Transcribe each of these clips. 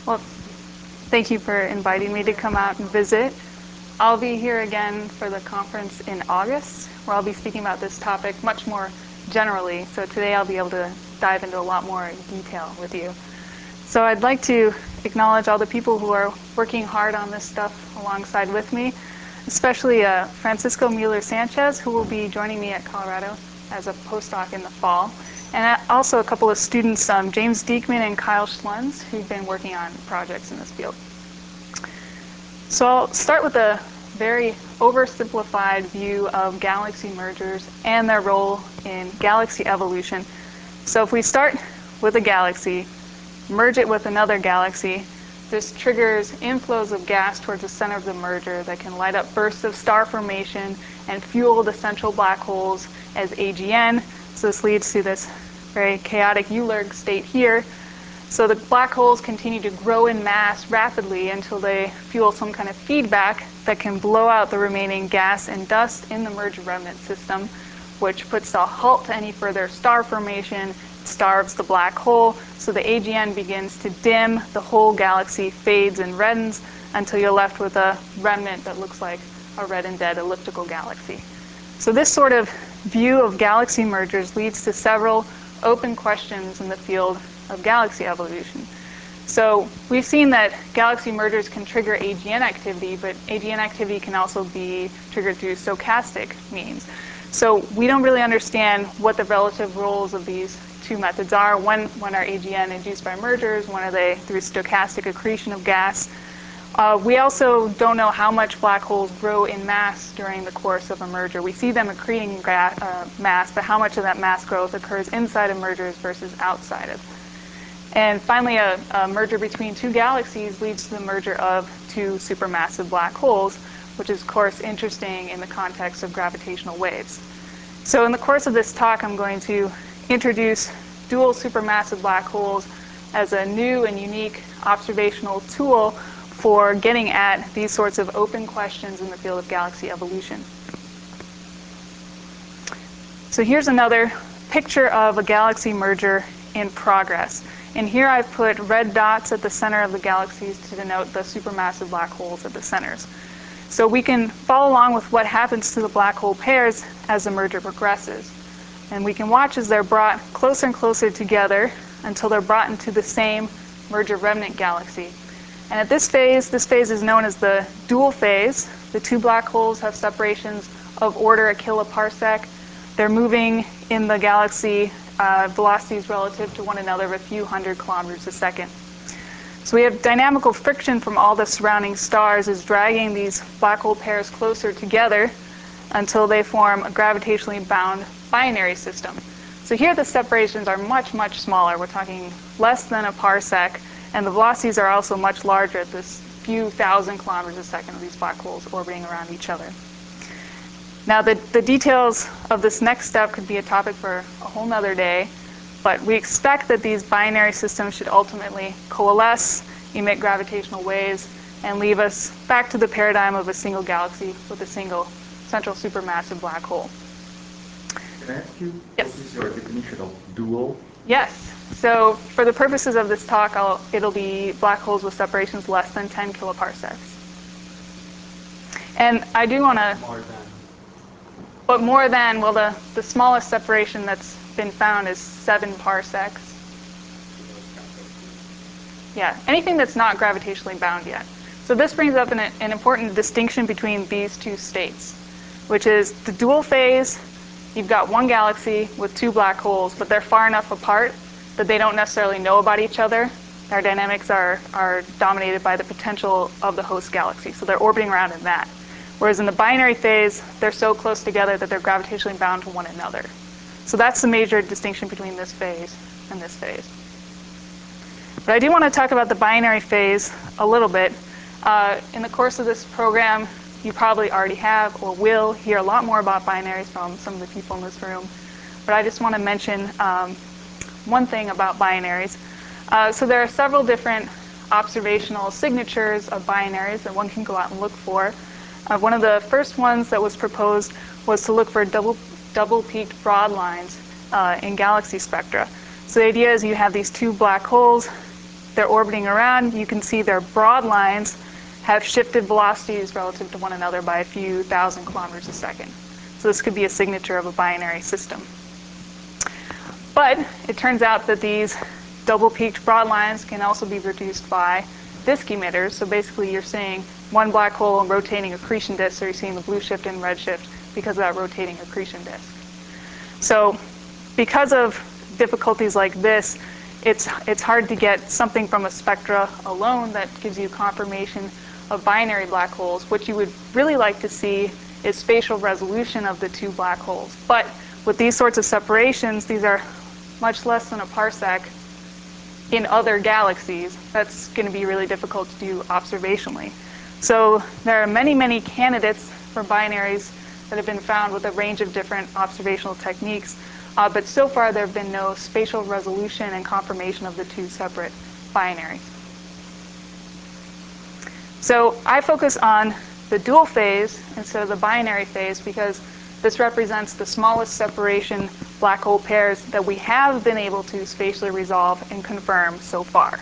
Well, thank you for inviting me to come out and visit. I'll be here again for the conference in August, where I'll be speaking about this topic much more generally. So today I'll be able to dive into a lot more detail with you. So I'd like to acknowledge all the people who are working hard on this stuff alongside with me, especially Francisco Mueller Sanchez, who will be joining me at Colorado as a postdoc in the fall. And also a couple of students, James Diekman and Kyle Schlunz, who've been working on projects in this field. So I'll start with a very oversimplified view of galaxy mergers and their role in galaxy evolution. So if we start with a galaxy, merge it with another galaxy, this triggers inflows of gas towards the center of the merger that can light up bursts of star formation and fuel the central black holes as AGN. So this leads to this very chaotic ULERG state here. So the black holes continue to grow in mass rapidly until they fuel some kind of feedback that can blow out the remaining gas and dust in the merger remnant system, which puts a halt to any further star formation, starves the black hole, so the AGN begins to dim, the whole galaxy fades and reddens until you're left with a remnant that looks like a red and dead elliptical galaxy. So this sort of view of galaxy mergers leads to several open questions in the field of galaxy evolution. So we've seen that galaxy mergers can trigger AGN activity, but AGN activity can also be triggered through stochastic means. So we don't really understand what the relative roles of these two methods are. When are AGN induced by mergers? When are they through stochastic accretion of gas? We also don't know how much black holes grow in mass during the course of a merger. We see them accreting mass, but how much of that mass growth occurs inside of mergers versus outside of? And finally, a merger between two galaxies leads to the merger of two supermassive black holes, which is, of course, interesting in the context of gravitational waves. So in the course of this talk, I'm going to introduce dual supermassive black holes as a new and unique observational tool for getting at these sorts of open questions in the field of galaxy evolution. So here's another picture of a galaxy merger in progress. And here I've put red dots at the center of the galaxies to denote the supermassive black holes at the centers. So we can follow along with what happens to the black hole pairs as the merger progresses. And we can watch as they're brought closer and closer together until they're brought into the same merger remnant galaxy. And at this phase is known as the dual phase. The two black holes have separations of order a kiloparsec. They're moving in the galaxy velocities relative to one another of a few hundred kilometers a second. So we have dynamical friction from all the surrounding stars is dragging these black hole pairs closer together until they form a gravitationally bound binary system. So here the separations are much, much smaller. We're talking less than a parsec, and the velocities are also much larger at this few thousand kilometers a second of these black holes orbiting around each other. Now the details of this next step could be a topic for a whole nother day, but we expect that these binary systems should ultimately coalesce, emit gravitational waves, and leave us back to the paradigm of a single galaxy with a single central supermassive black hole. Can I ask you, Yes. What is your definition of dual? Yes. So for the purposes of this talk, it'll be black holes with separations less than 10 kiloparsecs. And I do want to... More than. But more than, well, the smallest separation that's been found is 7 parsecs. Yeah, anything that's not gravitationally bound yet. So this brings up an important distinction between these two states, which is the dual phase. You've got one galaxy with two black holes, but they're far enough apart that they don't necessarily know about each other. Their dynamics are dominated by the potential of the host galaxy, so they're orbiting around in that. Whereas in the binary phase, they're so close together that they're gravitationally bound to one another. So that's the major distinction between this phase and this phase. But I do want to talk about the binary phase a little bit. In the course of this program, you probably already have or will hear a lot more about binaries from some of the people in this room. But I just want to mention one thing about binaries. So there are several different observational signatures of binaries that one can go out and look for. One of the first ones that was proposed was to look for double-peaked broad lines in galaxy spectra. So the idea is you have these two black holes. they're orbiting around, you can see their broad lines have shifted velocities relative to one another by a few thousand kilometers a second. So this could be a signature of a binary system. But it turns out that these double-peaked broad lines can also be produced by disk emitters. So basically you're seeing one black hole rotating accretion disk, so you're seeing the blue shift and red shift because of that rotating accretion disk. So because of difficulties like this, it's hard to get something from a spectra alone that gives you confirmation of binary black holes. What you would really like to see is spatial resolution of the two black holes. But with these sorts of separations, these are much less than a parsec in other galaxies. That's going to be really difficult to do observationally. So there are many, many candidates for binaries that have been found with a range of different observational techniques. But so far, there have been no spatial resolution and confirmation of the two separate binaries. So I focus on the dual phase instead of the binary phase because this represents the smallest separation black hole pairs that we have been able to spatially resolve and confirm so far.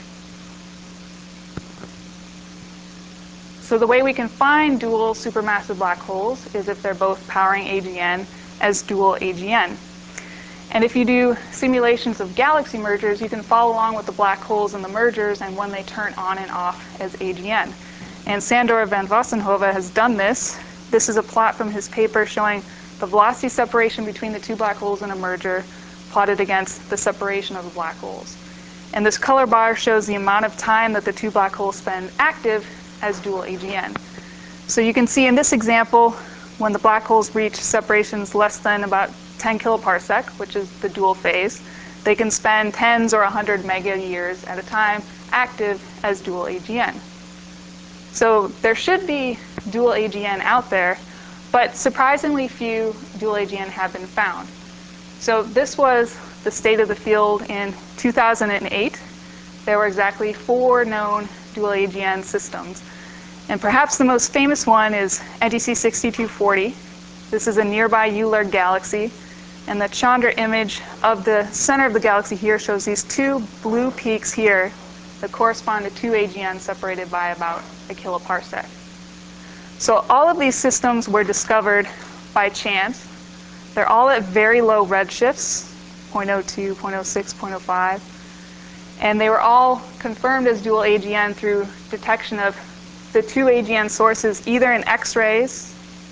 So the way we can find dual supermassive black holes is if they're both powering AGN as dual AGN. And if you do simulations of galaxy mergers, you can follow along with the black holes and the mergers and when they turn on and off as AGN. And Sandor van Vossenhove has done this. This is a plot from his paper showing the velocity separation between the two black holes in a merger plotted against the separation of the black holes. And this color bar shows the amount of time that the two black holes spend active as dual AGN. So you can see in this example, when the black holes reach separations less than about 10 kiloparsec, which is the dual phase, they can spend tens or 100 mega years at a time active as dual AGN. So there should be dual AGN out there, but surprisingly few dual AGN have been found. So this was the state of the field in 2008. There were exactly 4 known dual AGN systems. And perhaps the most famous one is NGC 6240. This is a nearby ULERG galaxy. And the Chandra image of the center of the galaxy here shows these 2 blue peaks here that correspond to 2 AGN separated by about a kiloparsec. So all of these systems were discovered by chance. They're all at very low redshifts, 0.02, 0.06, 0.05. And they were all confirmed as dual AGN through detection of the 2 AGN sources either in X-rays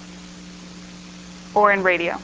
or in radio.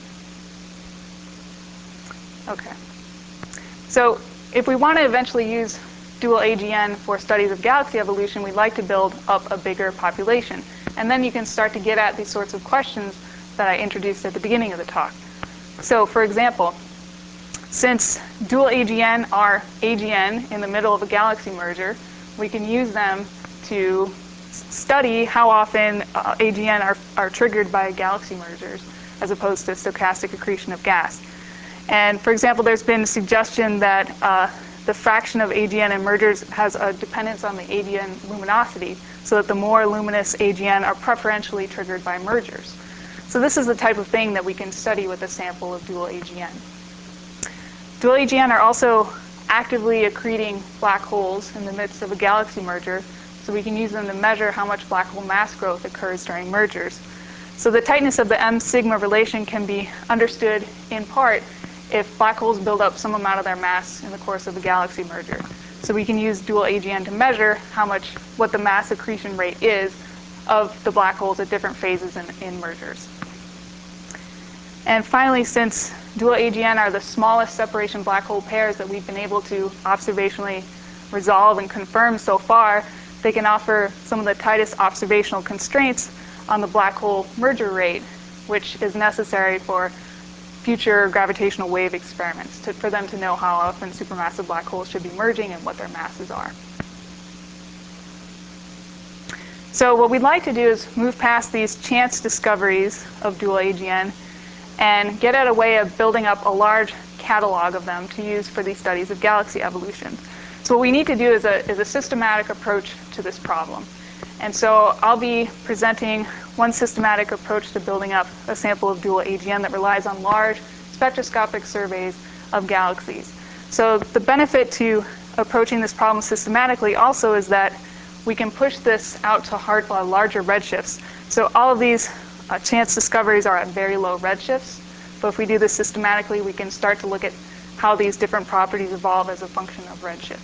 Okay. So if we want to eventually use dual AGN for studies of galaxy evolution, we'd like to build up a bigger population. And then you can start to get at these sorts of questions that I introduced at the beginning of the talk. So for example, since dual AGN are AGN in the middle of a galaxy merger, we can use them to study how often AGN are triggered by galaxy mergers as opposed to stochastic accretion of gas. And for example, there's been suggestion that the fraction of AGN in mergers has a dependence on the AGN luminosity, so that the more luminous AGN are preferentially triggered by mergers. So this is the type of thing that we can study with a sample of dual AGN. Dual AGN are also actively accreting black holes in the midst of a galaxy merger, so we can use them to measure how much black hole mass growth occurs during mergers. So the tightness of the M-sigma relation can be understood in part if black holes build up some amount of their mass in the course of a galaxy merger. So we can use dual AGN to measure what the mass accretion rate is of the black holes at different phases in mergers. And finally, since dual AGN are the smallest separation black hole pairs that we've been able to observationally resolve and confirm so far, they can offer some of the tightest observational constraints on the black hole merger rate, which is necessary for future gravitational wave experiments for them to know how often supermassive black holes should be merging and what their masses are. So what we'd like to do is move past these chance discoveries of dual AGN and get at a way of building up a large catalog of them to use for these studies of galaxy evolution. So what we need to do is a systematic approach to this problem. And so I'll be presenting one systematic approach to building up a sample of dual AGN that relies on large spectroscopic surveys of galaxies. So the benefit to approaching this problem systematically also is that we can push this out to larger redshifts. So all of these chance discoveries are at very low redshifts. But if we do this systematically, we can start to look at how these different properties evolve as a function of redshift.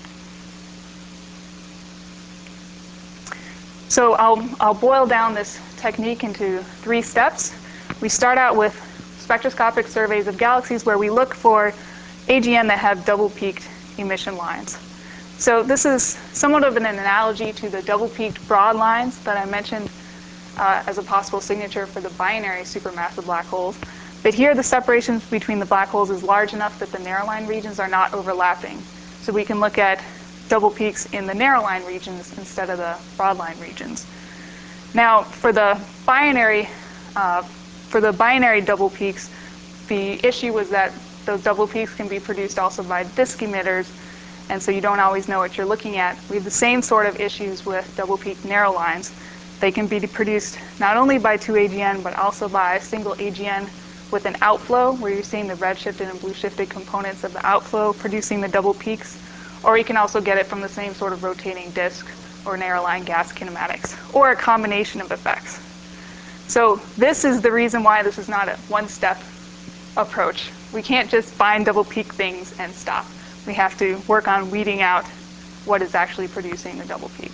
So I'll boil down this technique into 3 steps. We start out with spectroscopic surveys of galaxies where we look for AGN that have double-peaked emission lines. So this is somewhat of an analogy to the double-peaked broad lines that I mentioned as a possible signature for the binary supermassive black holes. But here the separations between the black holes is large enough that the narrow-line regions are not overlapping. So we can look at double peaks in the narrow-line regions instead of the broad-line regions. Now, for the binary double peaks, the issue was that those double peaks can be produced also by disk emitters, and so you don't always know what you're looking at. We have the same sort of issues with double peaked narrow lines. They can be produced not only by 2 AGN, but also by a single AGN with an outflow, where you're seeing the redshifted and blue shifted components of the outflow producing the double peaks. Or you can also get it from the same sort of rotating disk or narrow-line gas kinematics, or a combination of effects. So this is the reason why this is not a one-step approach. We can't just find double-peak things and stop. We have to work on weeding out what is actually producing the double peak.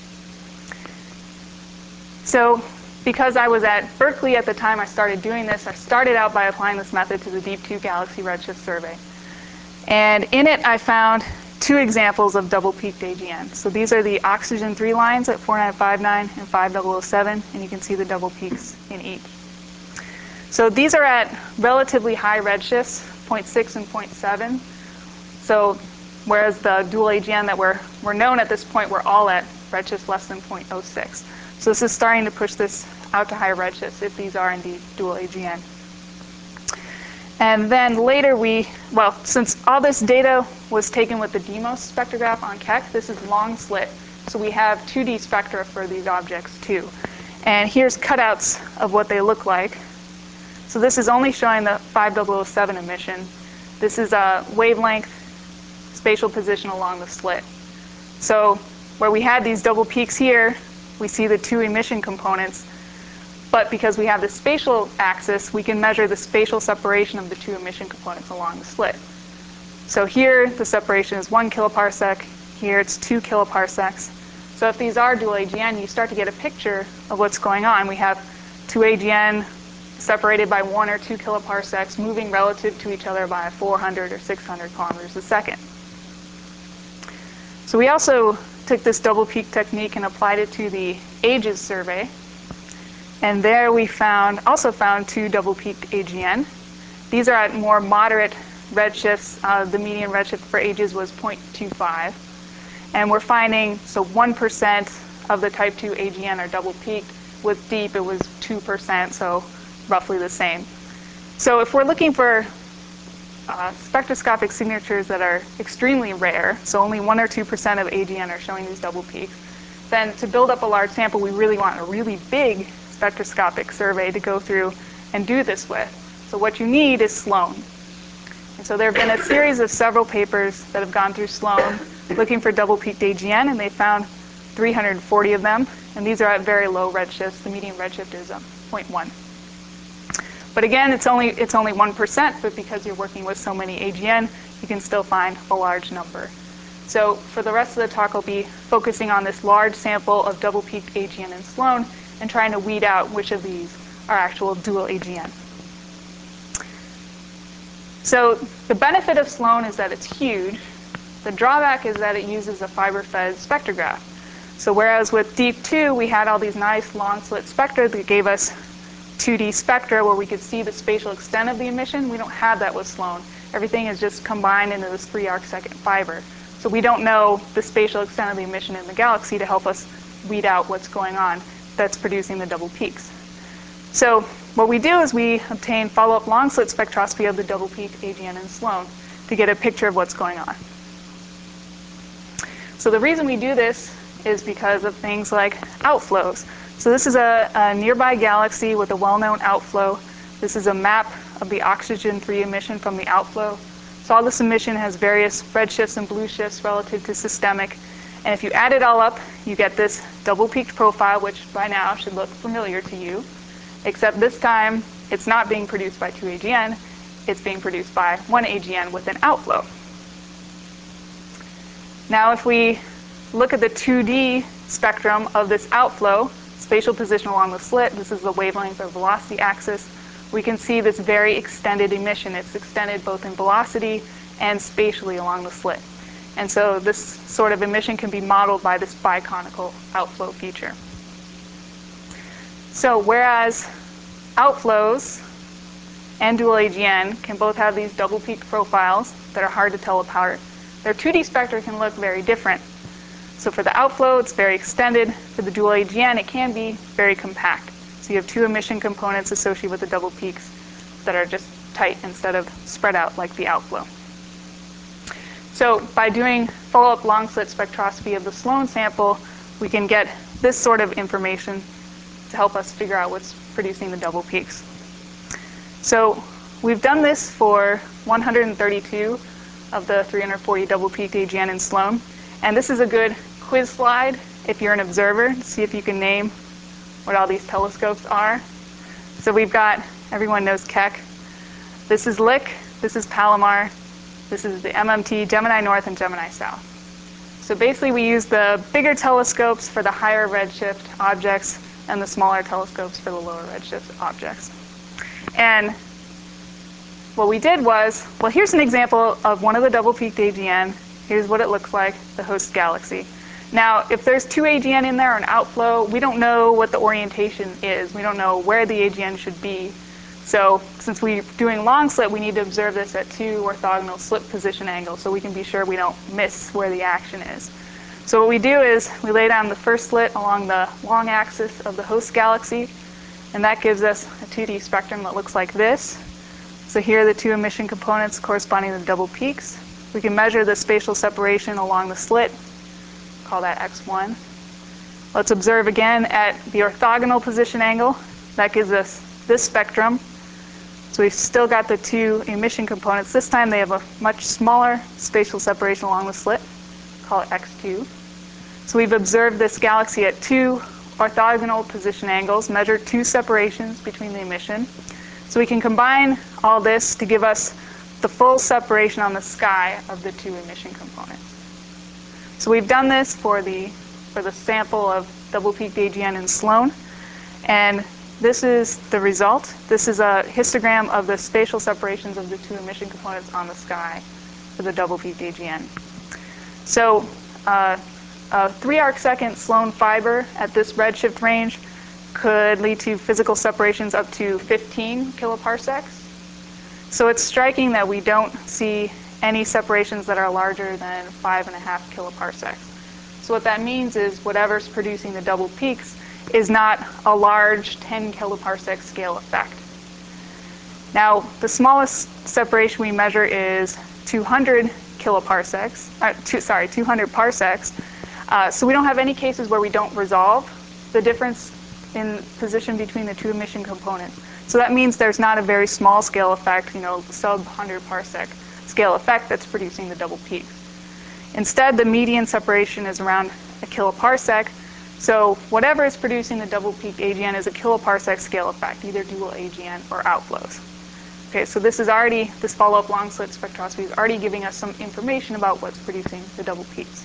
So because I was at Berkeley at the time I started doing this, I started out by applying this method to the Deep 2 Galaxy Redshift Survey. And in it, I found 2 examples of double-peaked AGN. So these are the oxygen 3 lines at 4959 and 5007, and you can see the double peaks in each. So these are at relatively high redshifts, 0.6 and 0.7. So whereas the dual AGN that were known at this point were all at redshifts less than 0.06. So this is starting to push this out to higher redshifts if these are indeed dual AGN. And then later since all this data was taken with the DEIMOS spectrograph on Keck, this is long slit. So we have 2D spectra for these objects too. And here's cutouts of what they look like. So this is only showing the 5007 emission. This is a wavelength spatial position along the slit. So where we had these double peaks here, we see the 2 emission components. But because we have the spatial axis, we can measure the spatial separation of the 2 emission components along the slit. So here, the separation is 1 kiloparsec. Here, it's 2 kiloparsecs. So if these are dual AGN, you start to get a picture of what's going on. We have 2 AGN separated by 1 or 2 kiloparsecs, moving relative to each other by 400 or 600 kilometers a second. So we also took this double peak technique and applied it to the AGES survey. And there we also found 2 double-peaked AGN. These are at more moderate redshifts. The median redshift for AGES was 0.25. And we're finding, 1% of the type 2 AGN are double-peaked. With DEEP, it was 2%, so roughly the same. So if we're looking for spectroscopic signatures that are extremely rare, so only 1 or 2% of AGN are showing these double peaks, then to build up a large sample, we really want a really big spectroscopic survey to go through and do this with. So what you need is Sloan. And so there have been a series of several papers that have gone through Sloan looking for double-peaked AGN, and they found 340 of them. And these are at very low redshifts. The median redshift is 0.1. But again, it's only 1%, but because you're working with so many AGN, you can still find a large number. So for the rest of the talk, I'll be focusing on this large sample of double-peaked AGN in Sloan and trying to weed out which of these are actual dual AGN. So the benefit of Sloan is that it's huge. The drawback is that it uses a fiber-fed spectrograph. So whereas with Deep 2, we had all these nice long slit spectra that gave us 2D spectra where we could see the spatial extent of the emission, we don't have that with Sloan. Everything is just combined into this 3 arcsecond fiber. So we don't know the spatial extent of the emission in the galaxy to help us weed out what's going on that's producing the double peaks. So what we do is we obtain follow-up long slit spectroscopy of the double peak AGN in Sloan to get a picture of what's going on. So the reason we do this is because of things like outflows. So this is a nearby galaxy with a well-known outflow. This is a map of the oxygen 3 emission from the outflow. So all this emission has various red shifts and blue shifts relative to systemic. And if you add it all up, you get this double-peaked profile, which by now should look familiar to you, except this time it's not being produced by 2-AGN, it's being produced by 1-AGN with an outflow. Now if we look at the 2D spectrum of this outflow, spatial position along the slit, this is the wavelength or velocity axis, we can see this very extended emission. It's extended both in velocity and spatially along the slit. And so this sort of emission can be modeled by this biconical outflow feature. So whereas outflows and dual AGN can both have these double peaked profiles that are hard to tell apart, their 2D spectra can look very different. So for the outflow, it's very extended. For the dual AGN, it can be very compact. So you have two emission components associated with the double peaks that are just tight instead of spread out like the outflow. So by doing follow-up long slit spectroscopy of the Sloan sample, we can get this sort of information to help us figure out what's producing the double peaks. So we've done this for 132 of the 340 double peaked AGN in Sloan. And this is a good quiz slide if you're an observer to see if you can name what all these telescopes are. So we've got, everyone knows Keck. This is Lick, this is Palomar, this is the MMT, Gemini North and Gemini South. So basically we use the bigger telescopes for the higher redshift objects and the smaller telescopes for the lower redshift objects. And what we did was, well, here's an example of one of the double-peaked AGN. Here's what it looks like, the host galaxy. Now, if there's two AGN in there or an outflow, we don't know what the orientation is. We don't know where the AGN should be. So since we're doing long slit, we need to observe this at two orthogonal slit position angles so we can be sure we don't miss where the action is. So what we do is we lay down the first slit along the long axis of the host galaxy, and that gives us a 2D spectrum that looks like this. So here are the two emission components corresponding to the double peaks. We can measure the spatial separation along the slit, call that x1. Let's observe again at the orthogonal position angle. That gives us this spectrum. So we've still got the two emission components. This time they have a much smaller spatial separation along the slit, call it x2. So we've observed this galaxy at two orthogonal position angles, measured two separations between the emission. So we can combine all this to give us the full separation on the sky of the two emission components. So we've done this for the sample of double-peaked AGN in Sloan, and this is the result. This is a histogram of the spatial separations of the two emission components on the sky for the double-peaked AGN. So a 3 arcsecond Sloan fiber at this redshift range could lead to physical separations up to 15 kiloparsecs. So it's striking that we don't see any separations that are larger than 5.5 kiloparsecs. So what that means is whatever's producing the double peaks is not a large 10 kiloparsec scale effect. Now, the smallest separation we measure is 200 kiloparsecs, 200 parsecs. So we don't have any cases where we don't resolve the difference in position between the two emission components. So that means there's not a very small scale effect, sub 100 parsec scale effect that's producing the double peaks. Instead, the median separation is around a kiloparsec. So whatever is producing the double peaked AGN is a kiloparsec scale effect, either dual AGN or outflows. Okay, so this follow-up long slit spectroscopy is already giving us some information about what's producing the double peaks.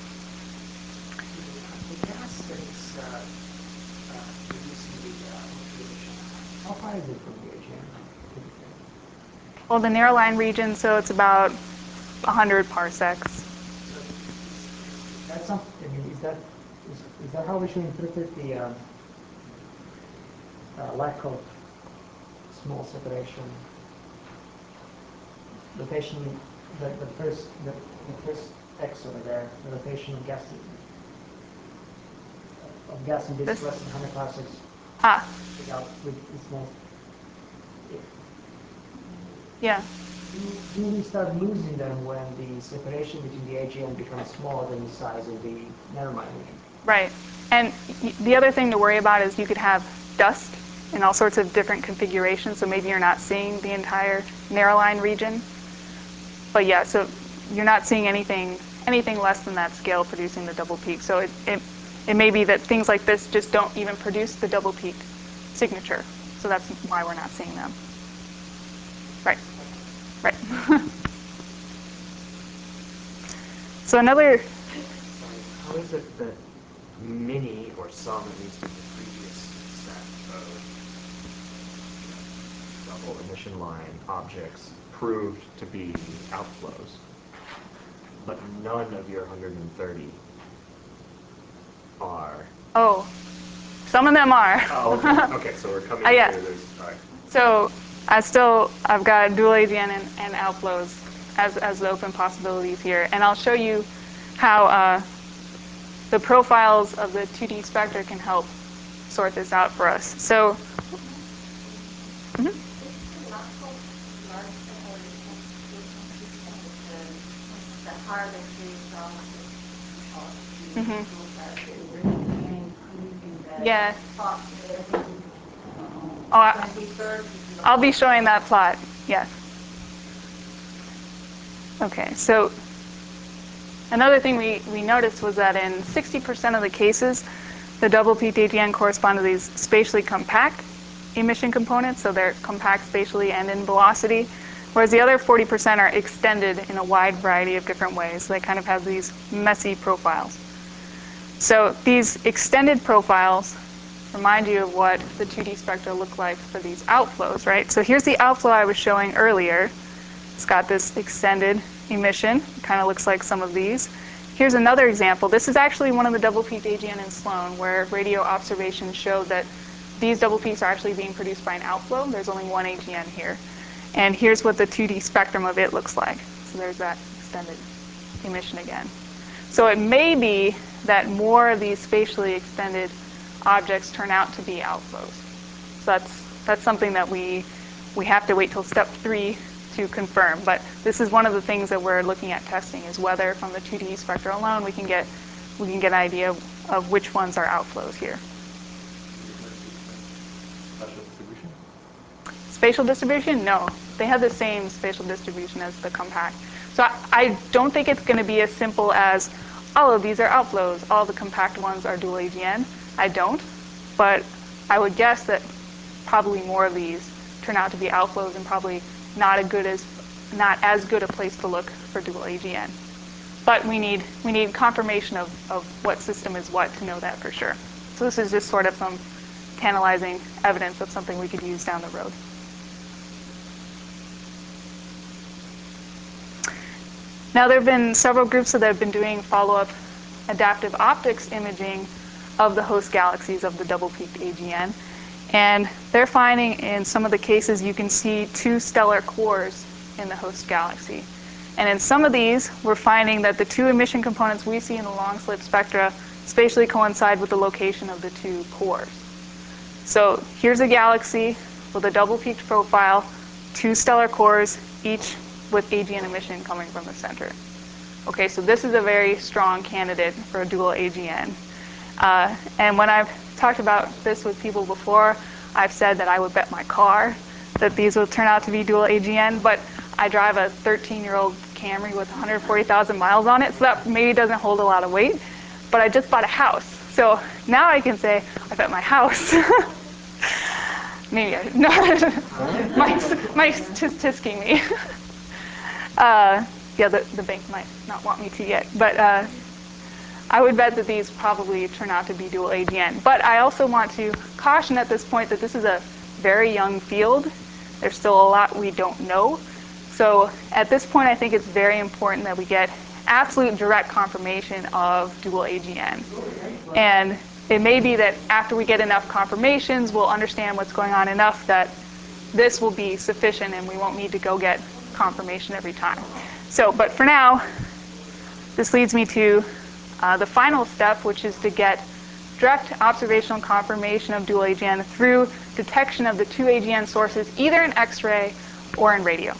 The gas that is producing the emission, how far is it from the AGN? Well, the narrow line region, so it's about 100 parsecs. So is that something? I mean, is that how we should interpret the lack of small separation? Rotation, the first X over there, the rotation of gas in bits less than 100 parsecs. With small. Yeah. Do we start losing them when the separation between the AGN becomes smaller than the size of the narrow-line region? Right. And the other thing to worry about is you could have dust in all sorts of different configurations, so maybe you're not seeing the entire narrow line region. But yeah, so you're not seeing anything less than that scale producing the double peak. So it may be that things like this just don't even produce the double peak signature. So that's why we're not seeing them. Right. Right. So another. How is it that many, or some at least, of the previous set of double emission line objects proved to be outflows, but none of your 130 are? Oh, some of them are. Oh, okay. Okay, so we're coming Yeah. to this. All right. So I've got dual AGN and outflows as the open possibilities here, and I'll show you how the profiles of the 2D spectra can help sort this out for us. So. Yeah. I'll be showing that plot. Yes. Okay, so another thing we noticed was that in 60% of the cases, the double peaked AGN correspond to these spatially compact emission components, so they're compact spatially and in velocity, whereas the other 40% are extended in a wide variety of different ways. So they kind of have these messy profiles. So these extended profiles remind you of what the 2D spectra look like for these outflows, right? So here's the outflow I was showing earlier. It's got this extended emission. It kind of looks like some of these. Here's another example. This is actually one of the double peaked AGN in Sloan, where radio observations show that these double peaks are actually being produced by an outflow. There's only one AGN here. And here's what the 2D spectrum of it looks like. So there's that extended emission again. So it may be that more of these spatially extended objects turn out to be outflows. So that's something that we have to wait till step 3 to confirm. But this is one of the things that we're looking at testing, is whether from the 2D spectra alone we can get an idea of which ones are outflows here. Spatial distribution? Spatial distribution? No. They have the same spatial distribution as the compact. So I don't think it's going to be as simple as all of these are outflows, all the compact ones are dual AGN. I don't. But I would guess that probably more of these turn out to be outflows, and probably not as good a place to look for dual AGN. But we need confirmation of what system is what to know that for sure. So this is just sort of some tantalizing evidence of something we could use down the road. Now there have been several groups that have been doing follow-up adaptive optics imaging of the host galaxies of the double-peaked AGN. And they're finding in some of the cases you can see 2 stellar cores in the host galaxy. And in some of these, we're finding that the 2 emission components we see in the long-slit spectra spatially coincide with the location of the 2 cores. So here's a galaxy with a double-peaked profile, 2 stellar cores, each with AGN emission coming from the center. Okay, so this is a very strong candidate for a dual AGN. And when I've talked about this with people before, I've said that I would bet my car that these will turn out to be dual AGN, but I drive a 13-year-old Camry with 140,000 miles on it, so that maybe doesn't hold a lot of weight. But I just bought a house, so now I can say I bet my house. Maybe no. Mike's just tisking me. Yeah, the bank might not want me to yet, but I would bet that these probably turn out to be dual AGN. But I also want to caution at this point that this is a very young field. There's still a lot we don't know. So at this point, I think it's very important that we get absolute direct confirmation of dual AGN. And it may be that after we get enough confirmations, we'll understand what's going on enough that this will be sufficient and we won't need to go get confirmation every time. So, but for now, this leads me to the final step, which is to get direct observational confirmation of dual AGN through detection of the 2 AGN sources, either in X-ray or in radio.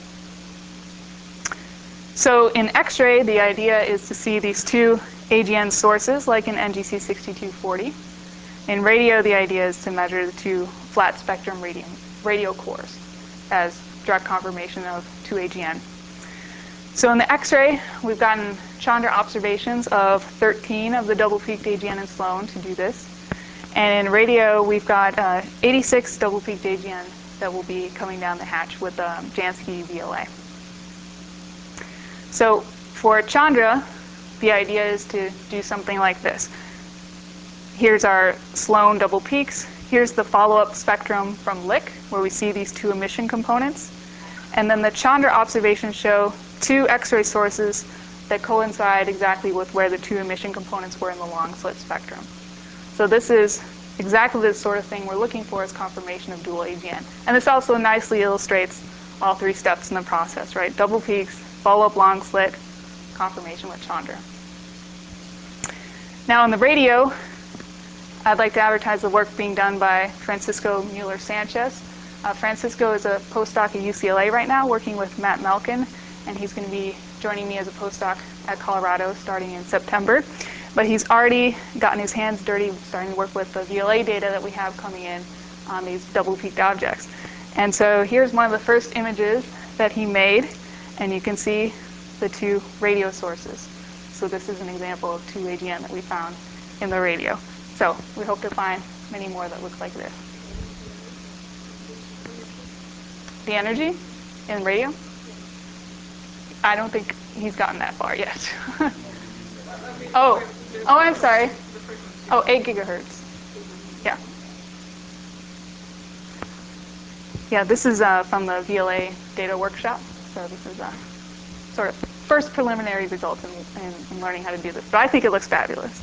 So in X-ray, the idea is to see these 2 AGN sources, like in NGC 6240. In radio, the idea is to measure the 2 flat spectrum radio cores as direct confirmation of 2 AGN. So in the X-ray, we've gotten Chandra observations of 13 of the double-peaked AGN and Sloan to do this. And in radio, we've got 86 double-peaked AGN that will be coming down the hatch with Jansky VLA. So for Chandra, the idea is to do something like this. Here's our Sloan double peaks. Here's the follow-up spectrum from Lick, where we see these two emission components. And then the Chandra observations show two X-ray sources that coincide exactly with where the two emission components were in the long slit spectrum. So this is exactly the sort of thing we're looking for as confirmation of dual AGN. And this also nicely illustrates all three steps in the process, right? Double peaks, follow-up long slit, confirmation with Chandra. Now in the radio, I'd like to advertise the work being done by Francisco Mueller-Sanchez. Francisco is a postdoc at UCLA right now, working with Matt Melkin, and he's going to be joining me as a postdoc at Colorado starting in September. But he's already gotten his hands dirty starting to work with the VLA data that we have coming in on these double-peaked objects. And so here's one of the first images that he made, and you can see the two radio sources. So this is an example of two AGN that we found in the radio. So we hope to find many more that look like this. The energy in radio? I don't think he's gotten that far yet. Oh, I'm sorry. Oh, 8 gigahertz. Yeah. Yeah, this is from the VLA data workshop. So this is sort of first preliminary results in learning how to do this. But I think it looks fabulous.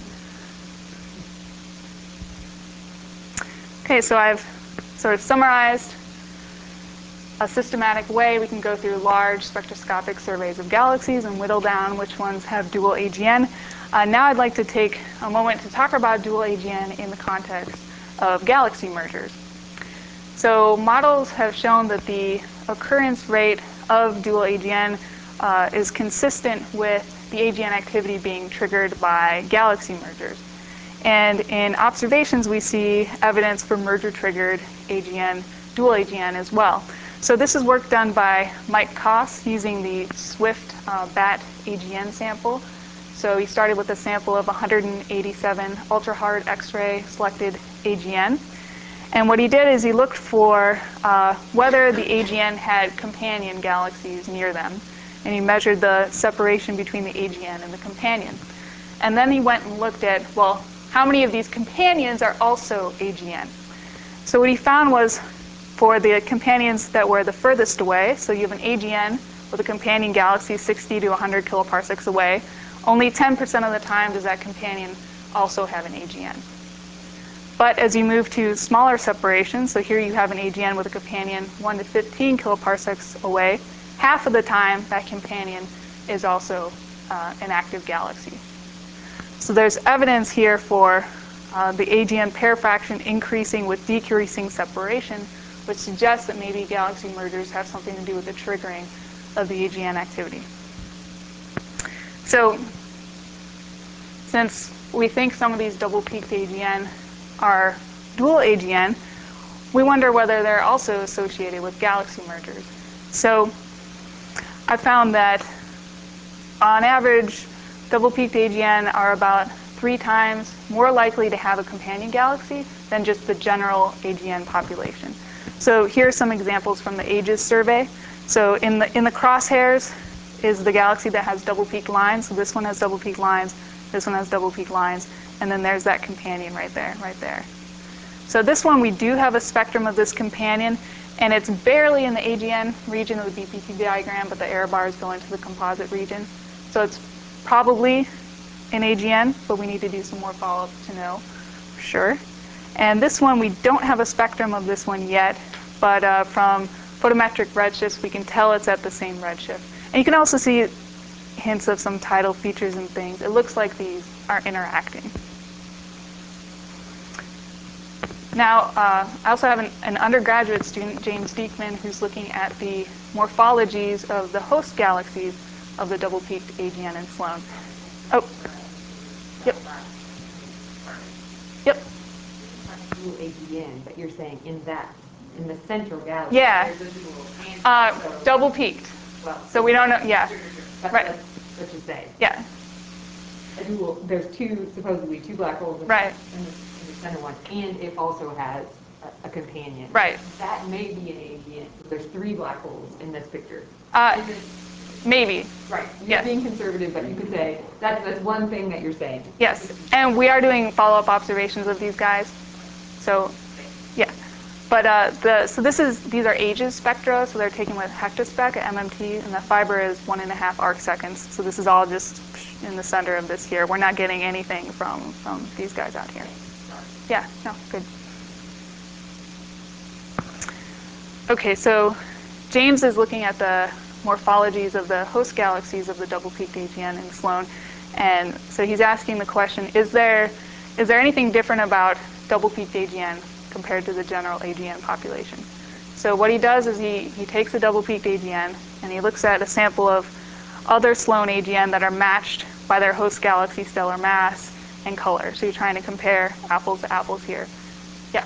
Okay, so I've sort of summarized a systematic way we can go through large spectroscopic surveys of galaxies and whittle down which ones have dual AGN. Now I'd like to take a moment to talk about dual AGN in the context of galaxy mergers. So models have shown that the occurrence rate of dual AGN is consistent with the AGN activity being triggered by galaxy mergers. And in observations, we see evidence for merger-triggered AGN, dual AGN as well. So this is work done by Mike Koss using the Swift BAT AGN sample. So he started with a sample of 187 ultra-hard X-ray selected AGN. And what he did is he looked for whether the AGN had companion galaxies near them. And he measured the separation between the AGN and the companion. And then he went and looked at, well, how many of these companions are also AGN? So what he found was for the companions that were the furthest away, so you have an AGN with a companion galaxy 60 to 100 kiloparsecs away, only 10% of the time does that companion also have an AGN. But as you move to smaller separations, so here you have an AGN with a companion 1 to 15 kiloparsecs away, half of the time that companion is also an active galaxy. So there's evidence here for the AGN pair fraction increasing with decreasing separation, which suggests that maybe galaxy mergers have something to do with the triggering of the AGN activity. So since we think some of these double-peaked AGN are dual AGN, we wonder whether they're also associated with galaxy mergers. So I found that on average, double-peaked AGN are about 3 times more likely to have a companion galaxy than just the general AGN population. So here are some examples from the AGES survey. So in the crosshairs is the galaxy that has double-peaked lines. So this one has double-peaked lines, this one has double-peaked lines, and then there's that companion right there. So this one, we do have a spectrum of this companion, and it's barely in the AGN region of the BPT diagram, but the error bars go into the composite region. So it's probably in AGN, but we need to do some more follow-up to know for sure. And this one, we don't have a spectrum of this one yet, but from photometric redshifts, we can tell it's at the same redshift. And you can also see hints of some tidal features and things. It looks like these are interacting. Now, I also have an undergraduate student, James Diekman, who's looking at the morphologies of the host galaxies of the double-peaked AGN and Sloan. Oh, yep. Yep. Dual AGN, but you're saying in the central galaxy. Yeah. There's a dual. Double-peaked. Well, So we don't know, yeah. Right. Let's just say. Yeah, There's supposedly two black holes in, Right. in the center one, and it also has a companion. Right. That may be an AGN. There's three black holes in this picture. Uh, maybe. Right. You're Yes. being conservative, but you could say that's one thing that you're saying. Yes, and we are doing follow-up observations of these guys. So, yeah. But these are ages spectra, so they're taken with hectospec at MMT, and the fiber is 1.5 arc seconds. So this is all just in the center of this here. We're not getting anything from these guys out here. Yeah, no, good. Okay, so James is looking at the morphologies of the host galaxies of the double-peaked AGN in Sloan. And so he's asking the question, is there anything different about double-peaked AGN compared to the general AGN population? So what he does is he takes the double-peaked AGN and he looks at a sample of other Sloan AGN that are matched by their host galaxy stellar mass and color. So you're trying to compare apples to apples here. Yeah?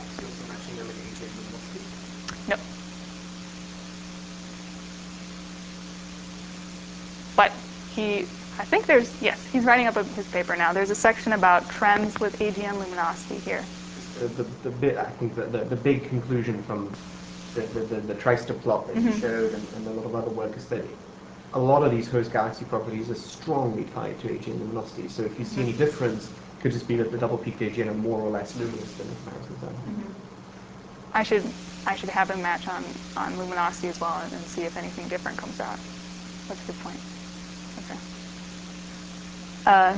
No. But I think he's writing up his paper now. There's a section about trends with AGN luminosity here. I think the big conclusion from the Tristor plot that you showed and a lot of other work is that a lot of these host galaxy properties are strongly tied to AGN luminosity. So if you see any difference, it could just be that the double-peaked AGN are more or less luminous than the comparisons are. I should have him match on luminosity as well and see if anything different comes out. That's a good point. Okay.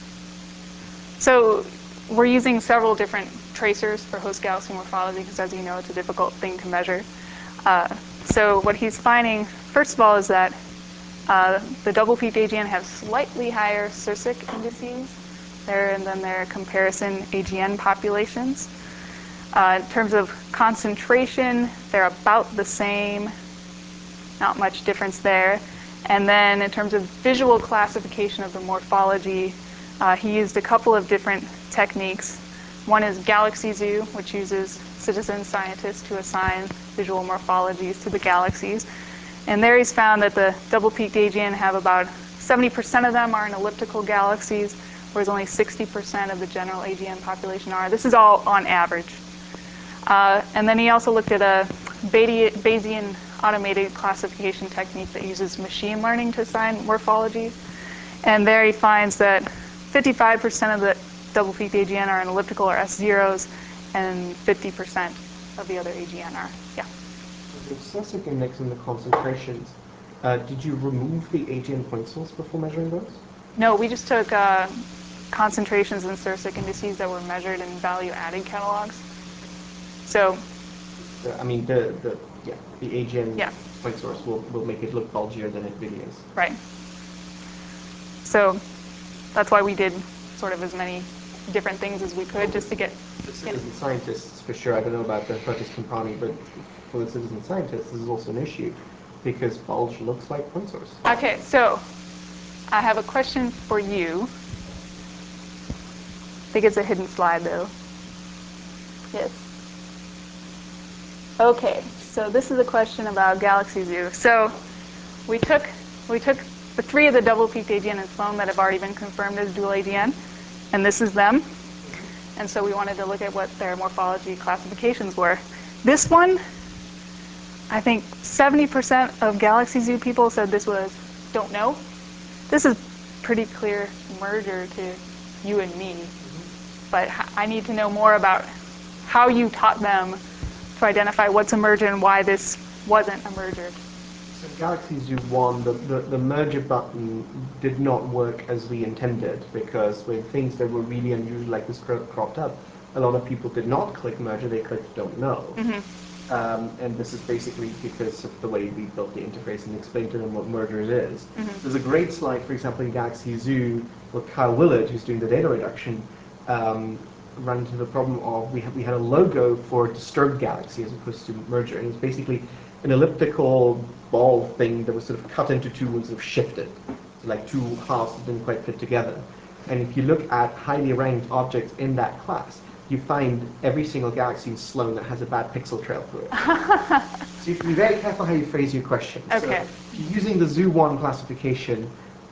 So we're using several different tracers for host galaxy morphology because, as you know, it's a difficult thing to measure. So what he's finding, first of all, is that the double-peaked AGN have slightly higher Sersic indices than their comparison AGN populations. In terms of concentration, they're about the same, not much difference there. And then in terms of visual classification of the morphology, he used a couple of different techniques. One is Galaxy Zoo, which uses citizen scientists to assign visual morphologies to the galaxies. And there he's found that the double-peaked AGN have about 70% of them are in elliptical galaxies, whereas only 60% of the general AGN population are. This is all on average. And then he also looked at a Bayesian automated classification technique that uses machine learning to assign morphologies. And there he finds that 55% of the double-peaked AGN are in elliptical or S0s, and 50% of the other AGN are. Yeah. The Sersic index and the concentrations, did you remove the AGN point source before measuring those? No, we just took concentrations in Sersic indices that were measured in value-added catalogs. So, I mean, the AGN point source will make it look bulgier than it really is. Right. So that's why we did sort of as many different things as we could just to get. The citizen scientists, for sure, I don't know about the Curtis Campani, but for the citizen scientists, this is also an issue because bulge looks like point source. Okay, so I have a question for you. I think it's a hidden slide, though. Yes. Okay, so this is a question about Galaxy Zoo. So we took the three of the double-peaked AGN in Sloan that have already been confirmed as dual AGN, and this is them. And so we wanted to look at what their morphology classifications were. This one, I think 70% of Galaxy Zoo people said this was don't know. This is pretty clear merger to you and me. But I need to know more about how you taught them to identify what's a merger and why this wasn't a merger. So Galaxy Zoo 1, the merger button did not work as we intended because when things that were really unusual like this cropped up, a lot of people did not click merger, they clicked don't know. And this is basically because of the way we built the interface and explained to them what mergers is. There's a great slide, for example, in Galaxy Zoo where Kyle Willard, who's doing the data reduction, ran into the problem of we had a logo for disturbed galaxy as opposed to merger, and it's basically an elliptical ball thing that was sort of cut into two and sort of shifted, like two halves that didn't quite fit together. And if you look at highly ranked objects in that class, you find every single galaxy in Sloan that has a bad pixel trail through it. So you have to be very careful how you phrase your question. Okay. So if you're using the Zoo 1 classification,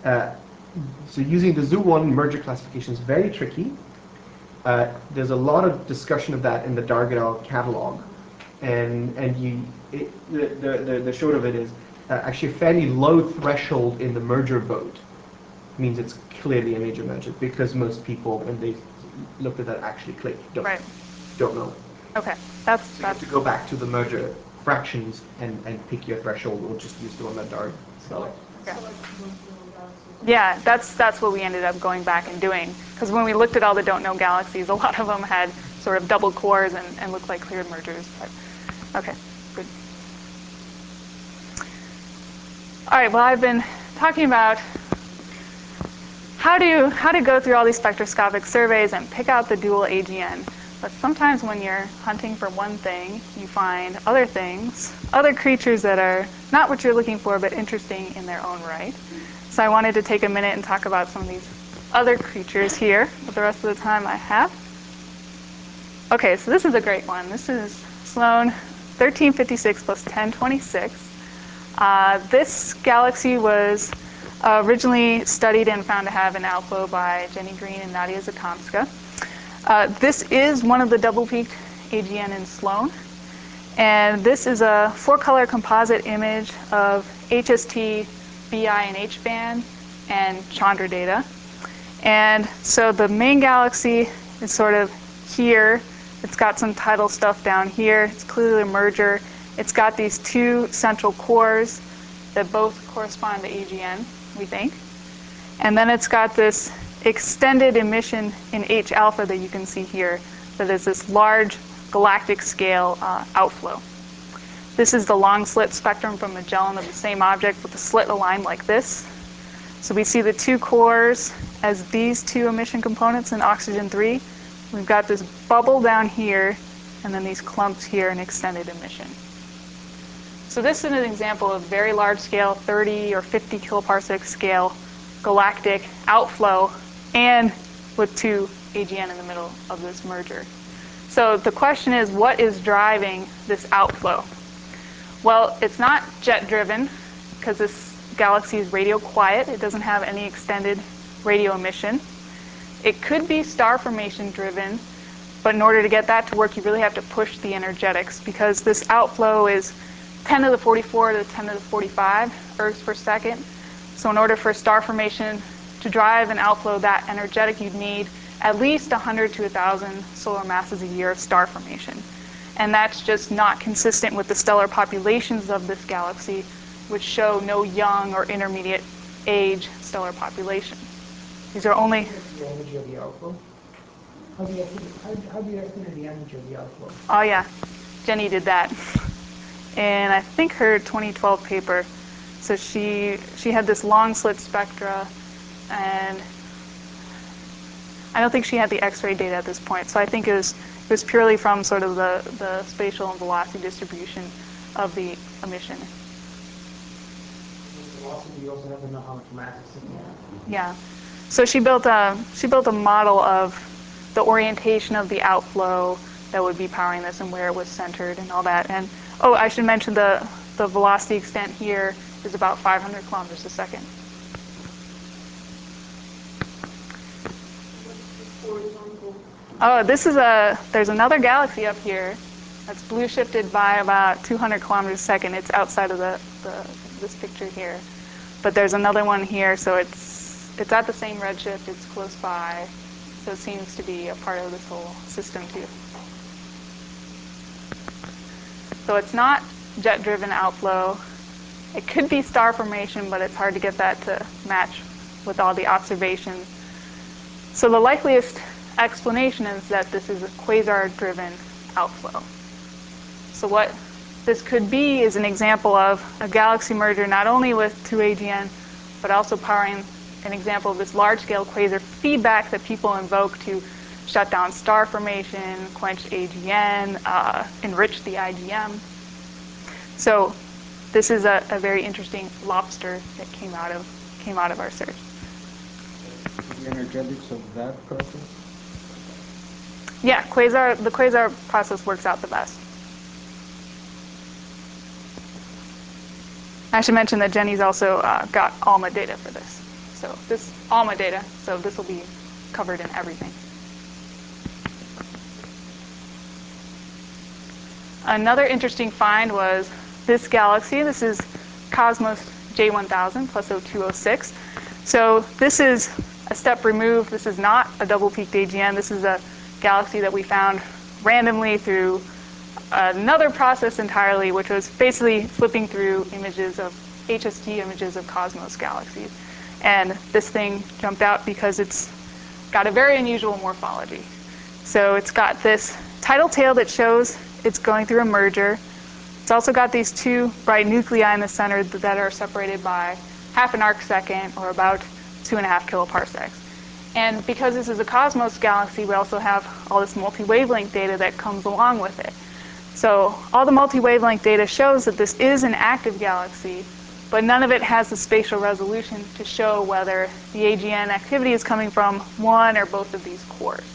So using the Zoo1 merger classification is very tricky. There's a lot of discussion of that in the Dargedal catalog, and the short of it is actually a fairly low threshold in the merger vote means it's clearly a major merger, because most people, when they look at that, actually click Right. don't know. Okay. So you have to go back to the merger fractions and pick your threshold, or just use the one that Darg selected. Yeah. Yeah, that's what we ended up going back and doing. Because when we looked at all the don't know galaxies, a lot of them had sort of double cores and looked like cleared mergers. But okay, good. All right. Well, I've been talking about how to go through all these spectroscopic surveys and pick out the dual AGN. But sometimes when you're hunting for one thing, you find other things, other creatures that are not what you're looking for, but interesting in their own right. So I wanted to take a minute and talk about some of these other creatures here with the rest of the time I have. Okay, so this is a great one. This is Sloan 1356 plus 1026. This galaxy was originally studied and found to have an outflow by Jenny Green and Nadia Zatomska. This is one of the double-peaked AGN in Sloan. And this is a 4-color composite image of HST, BI, and H-band, and Chandra data. And so the main galaxy is sort of here. It's got some tidal stuff down here. It's clearly a merger. It's got these 2 central cores that both correspond to AGN, we think. And then it's got this extended emission in H alpha that you can see here, that is this large galactic scale outflow. This is the long slit spectrum from Magellan of the same object with the slit aligned like this. So we see the 2 cores as these 2 emission components in oxygen 3. We've got this bubble down here, and then these clumps here in extended emission. So this is an example of very large scale, 30 or 50 kiloparsec scale galactic outflow, and with 2 AGN in the middle of this merger. So the question is, what is driving this outflow? Well, it's not jet driven, because this galaxy is radio quiet. It doesn't have any extended radio emission. It could be star formation driven, but in order to get that to work, you really have to push the energetics, because this outflow is 10 to the 44 to 10 to the 45 ergs per second. So in order for star formation to drive an outflow that energetic, you'd need at least 100 to 1,000 solar masses a year of star formation. And that's just not consistent with the stellar populations of this galaxy, which show no young or intermediate age stellar population. These are only... The energy of the outflow? How do you estimate the energy of the outflow? Oh yeah, Jenny did that. And I think her 2012 paper. So she had this long slit spectra, and I don't think she had the X-ray data at this point. So I think it was purely from sort of the spatial and velocity distribution of the emission. The velocity, you also have to know how much mass is sitting there. Yeah. So she built a model of the orientation of the outflow that would be powering this and where it was centered and all that. And oh, I should mention the velocity extent here is about 500 kilometers a second. Oh, there's another galaxy up here that's blue shifted by about 200 kilometers a second. It's outside of this picture here. But there's another one here, so it's at the same redshift, it's close by. So it seems to be a part of this whole system too. So it's not jet-driven outflow. It could be star formation, but it's hard to get that to match with all the observations. So the likeliest explanation is that this is a quasar-driven outflow. So what this could be is an example of a galaxy merger not only with 2 AGN, but also powering an example of this large-scale quasar feedback that people invoke to shut down star formation, quench AGN, enrich the IgM. So this is a very interesting lobster that came out of our search. The energetics of that process? Yeah, the quasar process works out the best. I should mention that Jenny's also got ALMA data for this. So this, all my data, so this will be covered in everything. Another interesting find was this galaxy. This is Cosmos J1000 plus 0206. So this is a step removed. This is not a double-peaked AGN. This is a galaxy that we found randomly through another process entirely, which was basically flipping through images of HST images of Cosmos galaxies. And this thing jumped out because it's got a very unusual morphology. So it's got this tidal tail that shows it's going through a merger. It's also got these two bright nuclei in the center that are separated by half an arc second, or about 2.5 kiloparsecs. And because this is a Cosmos galaxy, we also have all this multi-wavelength data that comes along with it. So all the multi-wavelength data shows that this is an active galaxy, but none of it has the spatial resolution to show whether the AGN activity is coming from one or both of these cores.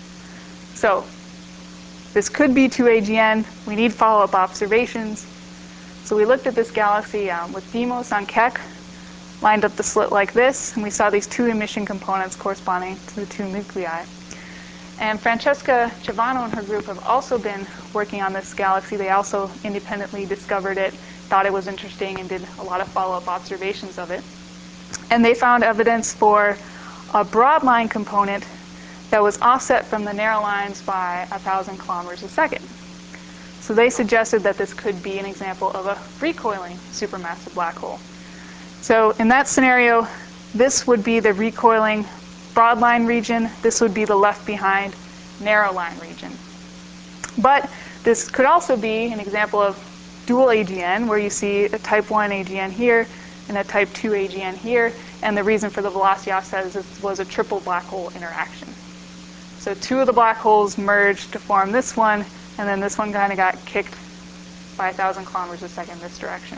So this could be 2AGN. We need follow-up observations. So we looked at this galaxy with Deimos on Keck, lined up the slit like this, and we saw these two emission components corresponding to the two nuclei. And Francesca Chavano and her group have also been working on this galaxy. They also independently discovered it, thought it was interesting, and did a lot of follow-up observations of it. And they found evidence for a broad line component that was offset from the narrow lines by 1,000 kilometers a second. So they suggested that this could be an example of a recoiling supermassive black hole. So in that scenario, this would be the recoiling broad line region. This would be the left behind narrow line region. But this could also be an example of dual AGN, where you see a type 1 AGN here and a type 2 AGN here. And the reason for the velocity offset is this was a triple black hole interaction. So two of the black holes merged to form this one, and then this one kind of got kicked by 1,000 kilometers a second in this direction.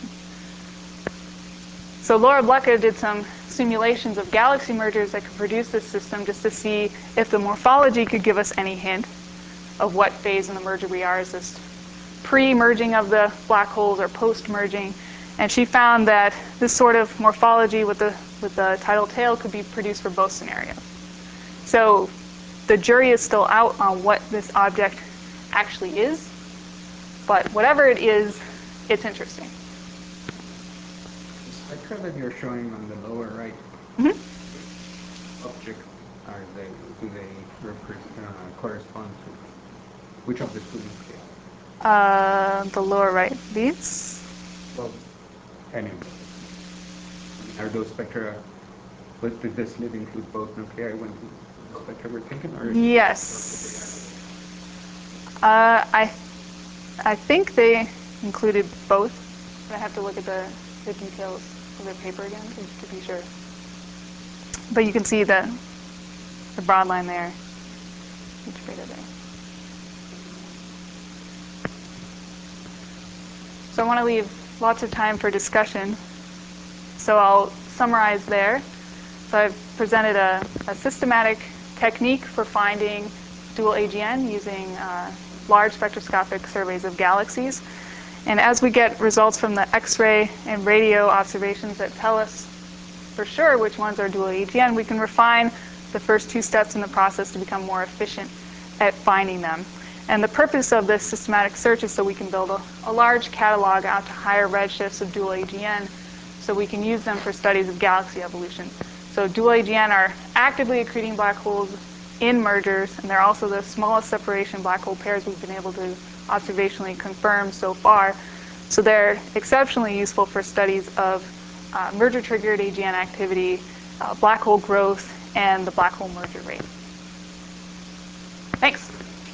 So Laura Blecka did some simulations of galaxy mergers that could produce this system just to see if the morphology could give us any hint of what phase in the merger we are. Is this pre-merging of the black holes or post-merging? And she found that this sort of morphology with the tidal tail could be produced for both scenarios. So the jury is still out on what this object actually is, but whatever it is, it's interesting. The spectra that you're showing on the lower right, object are they, do they correspond to? Which of the two nuclei? The lower right, these? Well, anyway. Are those spectra, but did this slit include both nuclei when the spectra were taken? Or Yes. I think they included both, but I have to look at the details of the paper again to be sure. But you can see the broad line there, each beta there. So I want to leave lots of time for discussion. So I'll summarize there. So I've presented a systematic technique for finding dual AGN using large spectroscopic surveys of galaxies. And as we get results from the X-ray and radio observations that tell us for sure which ones are dual AGN, we can refine the first two steps in the process to become more efficient at finding them. And the purpose of this systematic search is so we can build a large catalog out to higher redshifts of dual AGN so we can use them for studies of galaxy evolution. So dual AGN are actively accreting black holes in mergers, and they're also the smallest separation black hole pairs we've been able to observationally confirm so far. So they're exceptionally useful for studies of merger-triggered AGN activity, black hole growth, and the black hole merger rate. Thanks.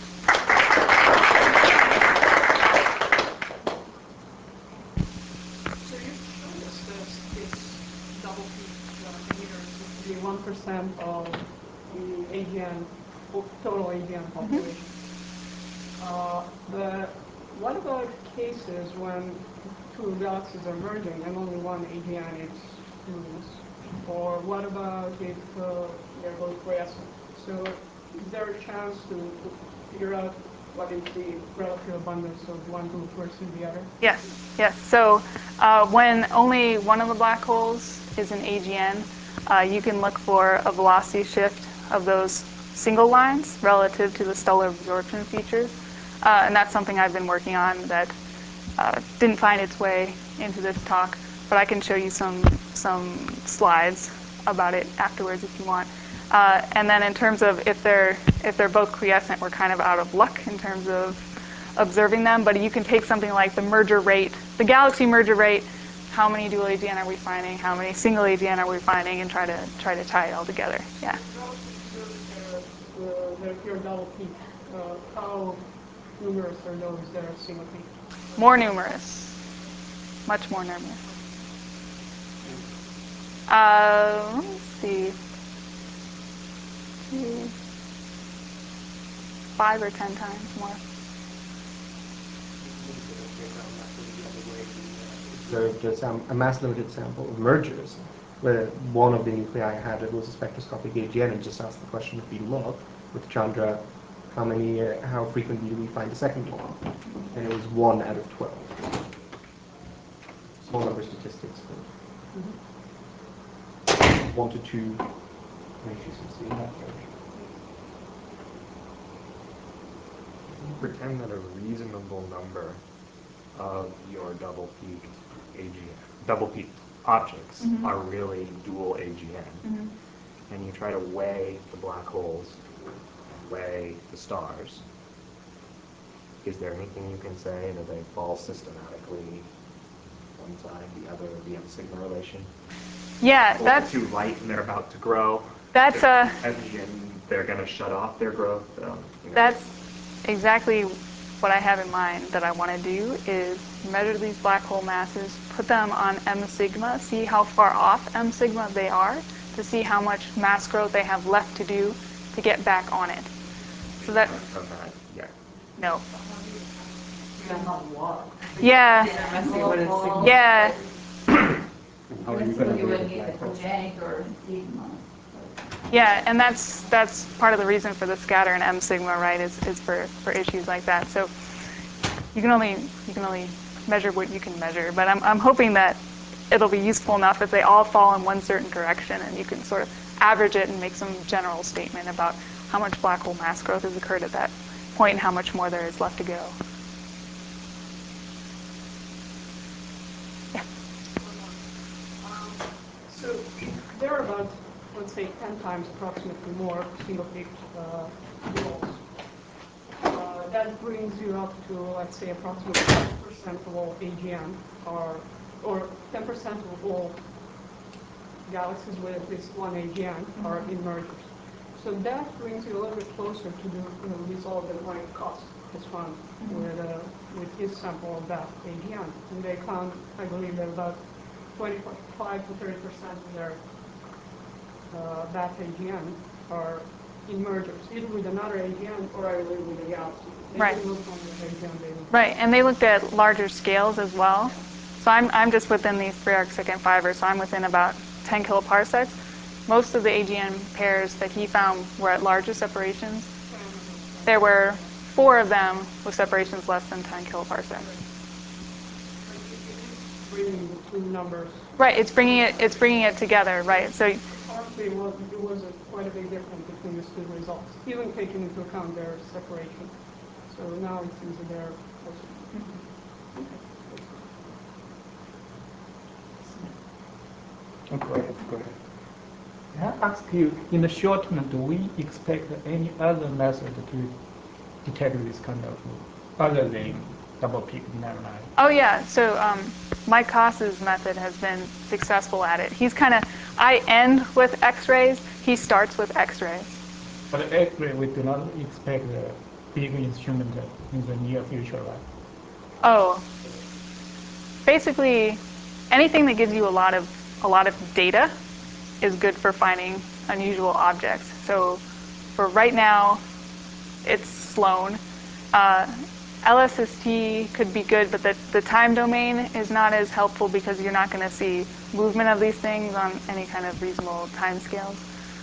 So you showed us this double peak emitters to be 1% of the AGN, total AGN population. What about cases when two galaxies are merging and only one AGN is loose? Or what about if they're both quiescent? So is there a chance to figure out what is the relative abundance of one group versus the other? Yes, yes. So when only one of the black holes is an AGN, You can look for a velocity shift of those single lines relative to the stellar absorption features. And that's something I've been working on that didn't find its way into this talk, but I can show you some slides about it afterwards if you want. And then in terms of if they're both quiescent, we're kind of out of luck in terms of observing them. But you can take something like the merger rate, the galaxy merger rate. How many dual AGN are we finding? How many single AGN are we finding? And try to tie it all together. Yeah. That appear double peak. How numerous are those that are single peak? More numerous, much more numerous. Let's see, 5 or 10 times more. Observed a mass-limited sample of mergers, where one of the nuclei had it was a spectroscopic AGN, and just asked the question if we look with Chandra, how frequently do we find the second one? And it was 1 out of 12. Small number statistics, but 1 to 2 ratios in that range. Pretend that a reasonable number of your double-peaked objects are really dual AGN, and you try to weigh the black holes, weigh the stars. Is there anything you can say that they fall systematically one side, the other, the M sigma relation? Yeah, Or that's too light and they're about to grow. that's They're too heavy and they're going to shut off their growth. That's exactly what I have in mind that I want to do is measure these black hole masses, put them on M sigma, see how far off M sigma they are, to see how much mass growth they have left to do to get back on it. So that Yeah. no. Yeah. Yeah. How are you going to You do would it? need the cogenic or sigma. Yeah, and that's part of the reason for the scatter and M sigma, right? Is for issues like that. So you can only measure what you can measure. But I'm hoping that it'll be useful enough if they all fall in one certain direction, and you can sort of average it and make some general statement about how much black hole mass growth has occurred at that point and how much more there is left to go. Yeah. So there are about, let's say, 10 times approximately more single-peak duals. That brings you up to, let's say, approximately 10% of all AGN or 10% of all galaxies with at least one AGN are in mergers. So that brings you a little bit closer to the result that Mike Koss has found with his sample of that AGN. And they found, I believe, that about 25 to 30% of their that AGN are in mergers, either with another AGN or I believe with a galaxy. They Right. didn't look on the AGN data. Right, and they looked at larger scales as well. So I'm just within these 3 arcsecond fibers, so I'm within about 10 kiloparsecs. Most of the AGN pairs that he found were at larger separations. There were 4 of them with separations less than 10 kiloparsecs. Bringing the two numbers. Right, it's bringing it together, right? So Actually, it was quite a big difference between these two results, even taking into account their separation. So now it seems that they're closer. Go ahead. Can I ask you, in the short term, do we expect any other method to detect this kind of, other than double peak netline? oh yeah, so Mike Koss's method has been successful at it. He's I end with X-rays, he starts with X-rays. But actually, we do not expect a big instrument in the near future, right? Oh, basically, anything that gives you a lot of data is good for finding unusual objects. So for right now, it's Sloan. LSST could be good, but the time domain is not as helpful because you're not going to see movement of these things on any kind of reasonable time scales.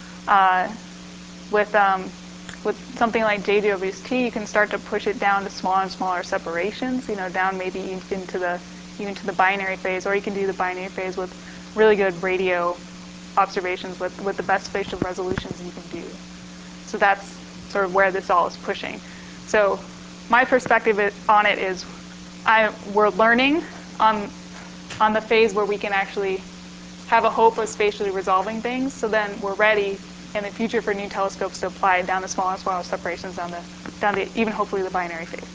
With something like JWST, you can start to push it down to smaller and smaller separations, down maybe even to the binary phase, or you can do the binary phase with really good radio observations with the best spatial resolutions you can do. So that's sort of where this all is pushing. So my perspective on it is we're learning on the phase where we can actually have a hope of spatially resolving things, so then we're ready in the future for new telescopes to apply it down to smaller and smaller separations, down to even hopefully the binary phase.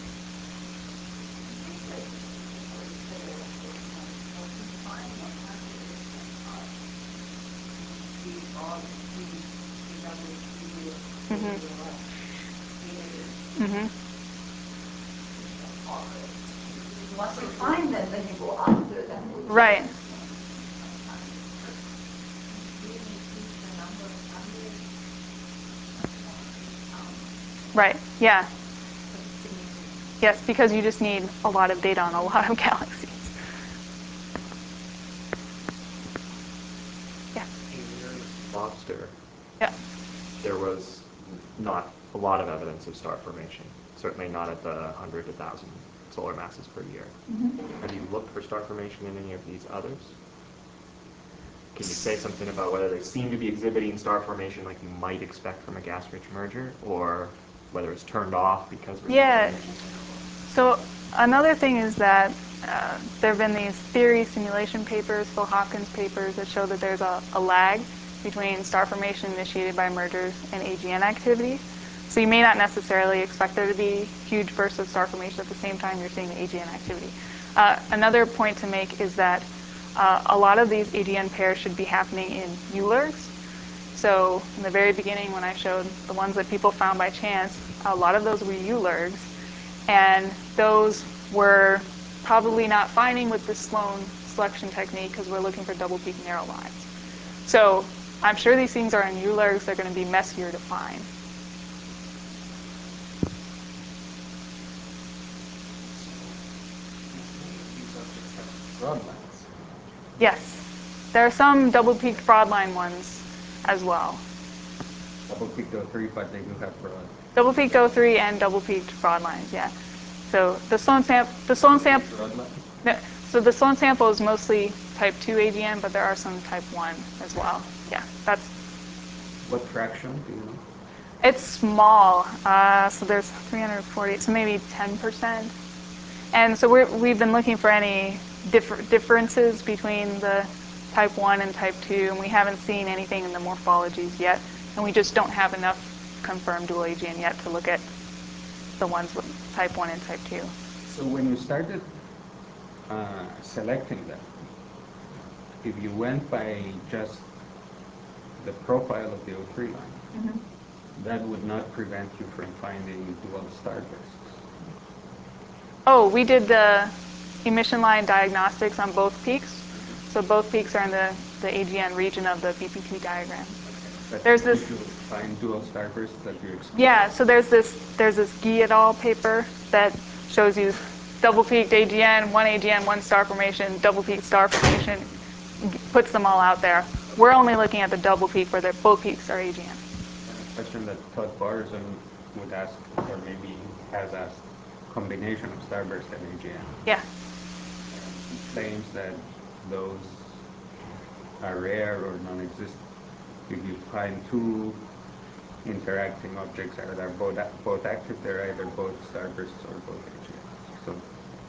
Once we find them, then you go after them. Right. Right, yeah. Yes, because you just need a lot of data on a lot of galaxies. Yeah. In Lobster, Yeah. there was not a lot of evidence of star formation. Certainly not at the 100 to 1,000 solar masses per year. Have you looked for star formation in any of these others? Can you say something about whether they seem to be exhibiting star formation like you might expect from a gas-rich merger, or whether it's turned off because we're Yeah. So another thing is that there have been these theory simulation papers, Phil Hopkins papers, that show that there's a lag between star formation initiated by mergers and AGN activity. So you may not necessarily expect there to be huge bursts of star formation at the same time you're seeing the AGN activity. Another point to make is that a lot of these AGN pairs should be happening in ULIRGs. So in the very beginning when I showed the ones that people found by chance, a lot of those were ULIRGs. And those were probably not finding with the Sloan selection technique because we're looking for double peak narrow lines. So I'm sure these things are in ULIRGs. They're going to be messier to find. Broadlines. Yes. There are some double-peaked broadline ones as well. Double-peaked O3, but they do have broad. Double-peaked O3 and double-peaked broadlines, yeah. So the Sloan sample, Broadlines? no, so the Sloan sample is mostly type 2 AGN, but there are some type 1 as well. Yeah, that's. What fraction do you know? It's small. So there's 340, so maybe 10%. And so we've been looking for any differences between the type 1 and type 2, and we haven't seen anything in the morphologies yet. And we just don't have enough confirmed dual AGN yet to look at the ones with type 1 and type 2. So when you started selecting them, if you went by just the profile of the O3 line, that would not prevent you from finding dual starbursts. Oh, we did the emission line diagnostics on both peaks. So both peaks are in the AGN region of the BPP diagram. But There's this. did you find dual starbursts that you excluded? Yeah, so there's this Guy et al. Paper that shows you double-peaked AGN, one star formation, double-peaked star formation, puts them all out there. We're only looking at the double peak where both peaks are AGN. A question that Todd Barson would ask, or maybe has asked, combination of starburst and AGN. Yeah. He claims that those are rare or non-existent. If you find two interacting objects that are both active, they're either both starbursts or both AGNs. So,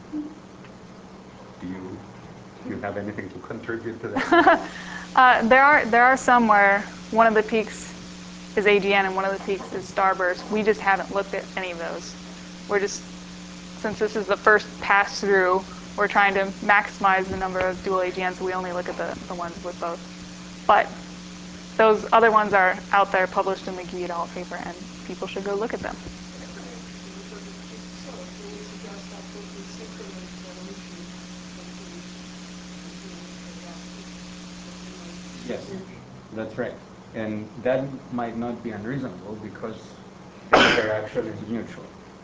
do you have anything to contribute to that? There are some where one of the peaks is AGN and one of the peaks is starburst. We just haven't looked at any of those. Since this is the first pass through, we're trying to maximize the number of dual AGNs, so we only look at the ones with both. But those other ones are out there published in the Guy et al. Paper, and people should go look at them. Yes, that's right. And that might not be unreasonable because the interaction is mutual.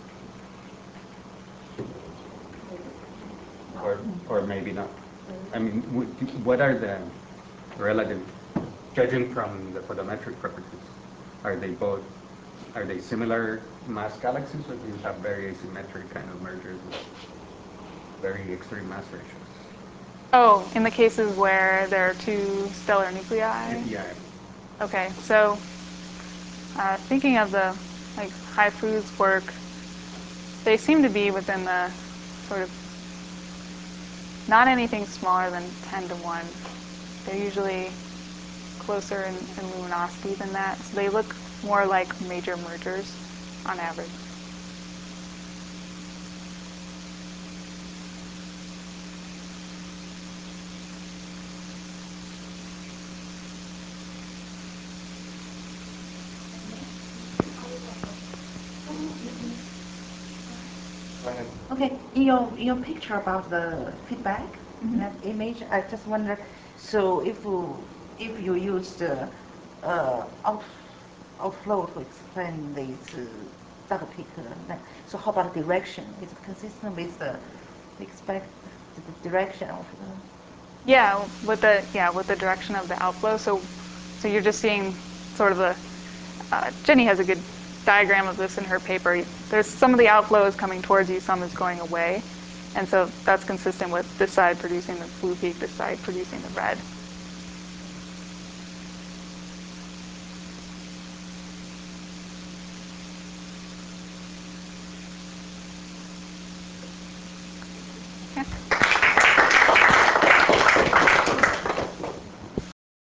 Or maybe not. I mean, what are the relative, judging from the photometric properties, are they similar mass galaxies, or do you have very asymmetric kind of mergers with very extreme mass ratios? Oh, in the cases where there are two stellar nuclei? Yeah. Okay, so thinking of the Haifu's work, they seem to be within the sort of not anything smaller than 10 to 1. They're usually closer in luminosity than that, so they look more like major mergers on average. Go ahead. Okay, in your picture about the feedback, that image, I just wonder, so if you use the outflow to explain this dark peak, so how about direction? Is it consistent with the expect the direction of the? With the direction of the outflow. So you're just seeing sort of the. Jenny has a good diagram of this in her paper. There's some of the outflow is coming towards you, some is going away, and so that's consistent with this side producing the blue peak, this side producing the red. Okay.